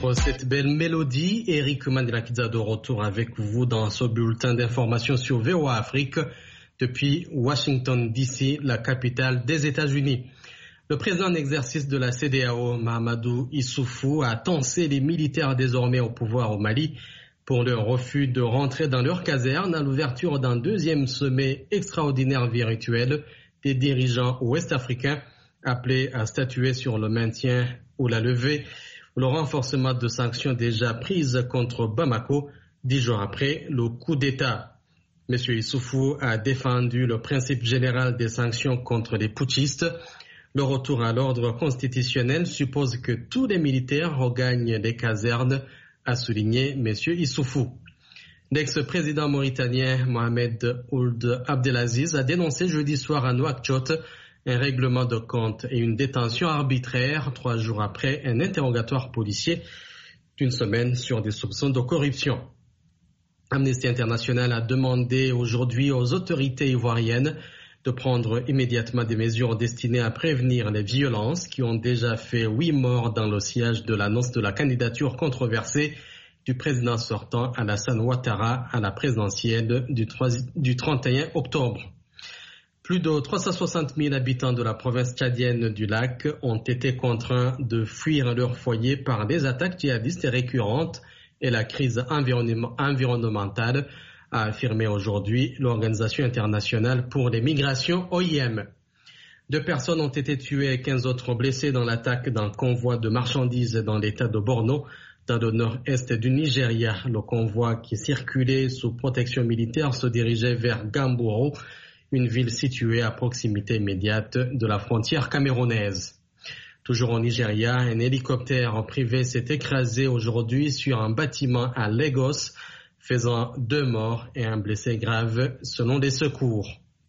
Entre cette belle mélodie, Eric Mandela-Kidza de retour avec vous dans ce bulletin d'information sur VOA Afrique depuis Washington DC, la capitale des États-Unis. Le président en exercice de la CEDEAO, Mahamadou Issoufou, a tensé les militaires désormais au pouvoir au Mali pour leur refus de rentrer dans leur caserne à l'ouverture d'un deuxième sommet extraordinaire virtuel des dirigeants ouest-africains appelés à statuer sur le maintien ou la levée ou le renforcement de sanctions déjà prises contre Bamako 10 jours après le coup d'État. M. Issoufou a défendu le principe général des sanctions contre les putschistes. Le retour à l'ordre constitutionnel suppose que tous les militaires regagnent les casernes, a souligné M. Issoufou. L'ex-président mauritanien Mohamed Ould Abdelaziz a dénoncé jeudi soir à Nouakchott un règlement de compte et une détention arbitraire 3 jours après un interrogatoire policier d'une semaine sur des soupçons de corruption. Amnesty International a demandé aujourd'hui aux autorités ivoiriennes de prendre immédiatement des mesures destinées à prévenir les violences qui ont déjà fait 8 morts dans le sillage de l'annonce de la candidature controversée du président sortant Alassane Ouattara à la présidentielle du 31 octobre. Plus de 360 000 habitants de la province tchadienne du lac ont été contraints de fuir leur foyer par des attaques djihadistes récurrentes et la crise environnementale, a affirmé aujourd'hui l'Organisation internationale pour les migrations OIM. 2 personnes ont été tuées et 15 autres blessées dans l'attaque d'un convoi de marchandises dans l'état de Borno, dans le nord-est du Nigeria. Le convoi qui circulait sous protection militaire se dirigeait vers Gamboro, une ville située à proximité immédiate de la frontière camerounaise. Toujours au Nigeria, un hélicoptère privé s'est écrasé aujourd'hui sur un bâtiment à Lagos, faisant 2 morts et un blessé grave selon les secours.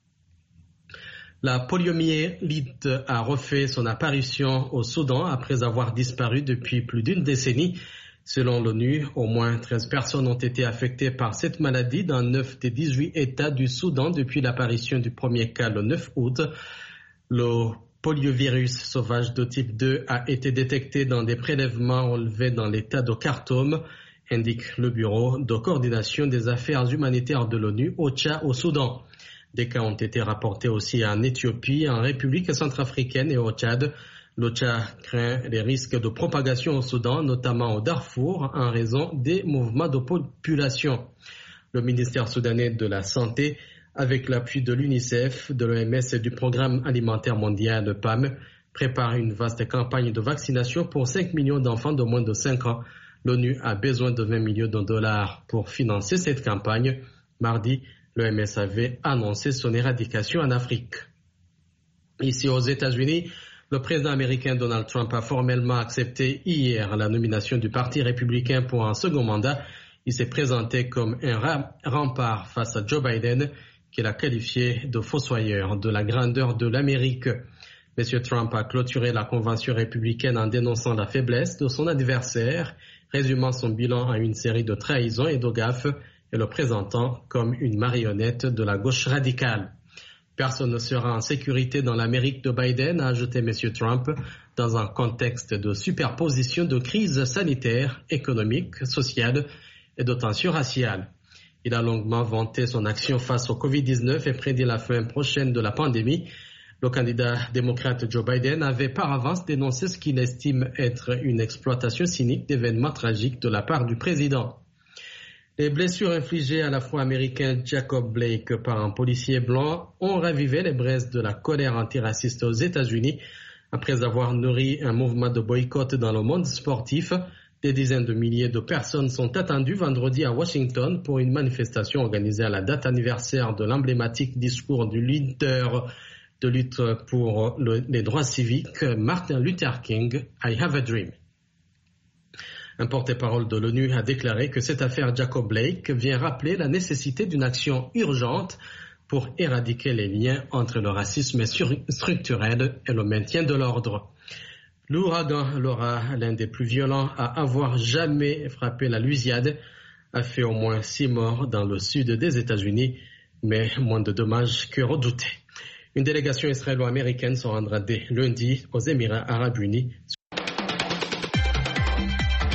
La poliomyélite a refait son apparition au Soudan après avoir disparu depuis plus d'une décennie. Selon l'ONU, au moins 13 personnes ont été affectées par cette maladie dans 9 des 18 États du Soudan depuis l'apparition du premier cas le 9 août. Le poliovirus sauvage de type 2 a été détecté dans des prélèvements relevés dans l'État de Khartoum, indique le Bureau de coordination des affaires humanitaires de l'ONU, OCHA, au Soudan. Des cas ont été rapportés aussi en Éthiopie, en République centrafricaine et au Tchad. L'OCHA craint les risques de propagation au Soudan, notamment au Darfour, en raison des mouvements de population. Le ministère soudanais de la Santé, avec l'appui de l'UNICEF, de l'OMS et du Programme alimentaire mondial PAM, prépare une vaste campagne de vaccination pour 5 millions d'enfants de moins de 5 ans. L'ONU a besoin de 20 millions de dollars pour financer cette campagne. Mardi, l'OMS avait annoncé son éradication en Afrique. Ici aux États-Unis, le président américain Donald Trump a formellement accepté hier la nomination du Parti républicain pour un second mandat. Il s'est présenté comme un rempart face à Joe Biden, qu'il a qualifié de fossoyeur de la grandeur de l'Amérique. M. Trump a clôturé la convention républicaine en dénonçant la faiblesse de son adversaire, résumant son bilan à une série de trahisons et de gaffes et le présentant comme une marionnette de la gauche radicale. Personne ne sera en sécurité dans l'Amérique de Biden, a ajouté M. Trump, dans un contexte de superposition de crises sanitaires, économiques, sociales et de tensions raciales. Il a longuement vanté son action face au Covid-19 et prédit la fin prochaine de la pandémie. Le candidat démocrate Joe Biden avait par avance dénoncé ce qu'il estime être une exploitation cynique d'événements tragiques de la part du président. Les blessures infligées à l'Afro-Américain Jacob Blake par un policier blanc ont ravivé les braises de la colère antiraciste aux États-Unis. Après avoir nourri un mouvement de boycott dans le monde sportif, des dizaines de milliers de personnes sont attendues vendredi à Washington pour une manifestation organisée à la date anniversaire de l'emblématique discours du leader de lutte pour les droits civiques, Martin Luther King, I Have a Dream. Un porte-parole de l'ONU a déclaré que cette affaire Jacob Blake vient rappeler la nécessité d'une action urgente pour éradiquer les liens entre le racisme structurel et le maintien de l'ordre. L'ouragan Laura, l'un des plus violents à avoir jamais frappé la Louisiane, a fait au moins 6 morts dans le sud des États-Unis, mais moins de dommages que redoutés. Une délégation israélo-américaine se rendra dès lundi aux Émirats arabes unis